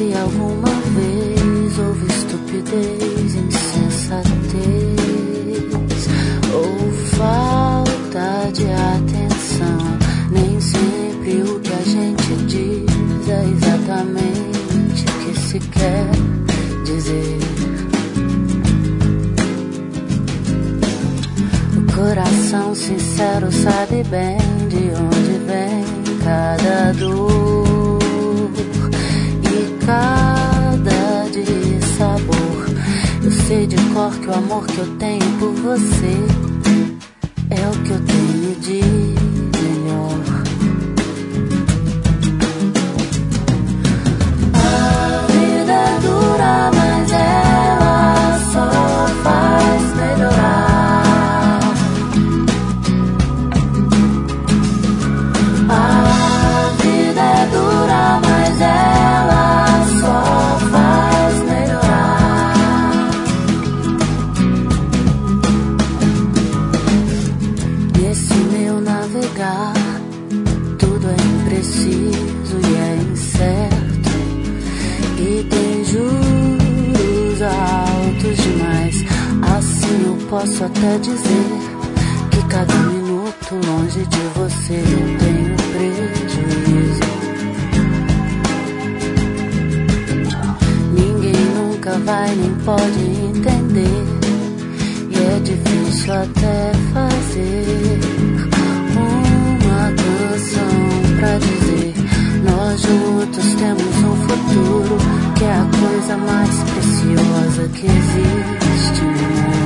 Se alguma vez houve estupidez, insensatez ou falta de atenção, nem sempre o que a gente diz é exatamente o que se quer dizer. O coração sincero sabe bem de onde vem cada dor e cada dissabor. Eu sei de cor que o amor que eu tenho por você é o que eu tenho de melhor. A vida é dura, mas ela só faz melhorar. A vida é dura, mas ela só faz melhorar. Nesse meu navegar, tudo é impreciso e é incerto, e tem juros altos demais. Assim eu posso até dizer que cada minuto longe de você eu tenho prejuízo. Ninguém nunca vai nem pode entender, e é difícil até fazer uma canção pra dizer: nós juntos temos um futuro que é a coisa mais preciosa que existe no mundo.